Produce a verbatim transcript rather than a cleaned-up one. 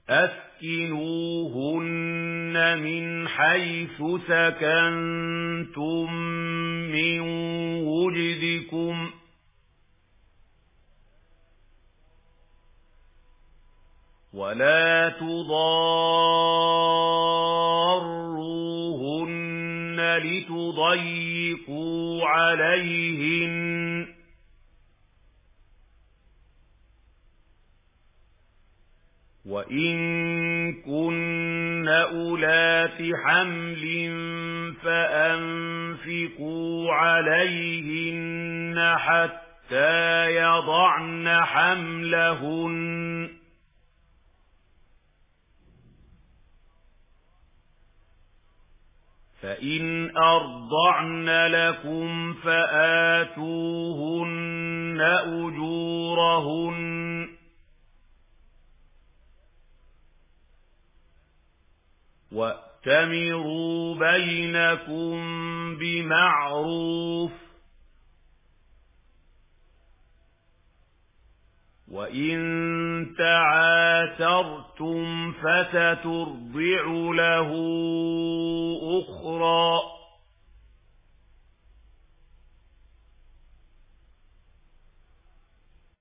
أسكنوهن من حيث سكنتم من وجدكم ولا تضاروهن لتضيقوا عليهن وإن كن أولات حمل فأنفقوا عليهن حتى يضعن حملهن فإن أرضعن لكم فآتوهن أجورهن وَأْتَمِرُوا بَيْنَكُمْ بِمَعْرُوفٍ وَإِن تَعَاسَرْتُمْ فَسَتُرْضِعُ لَهُ أُخْرَى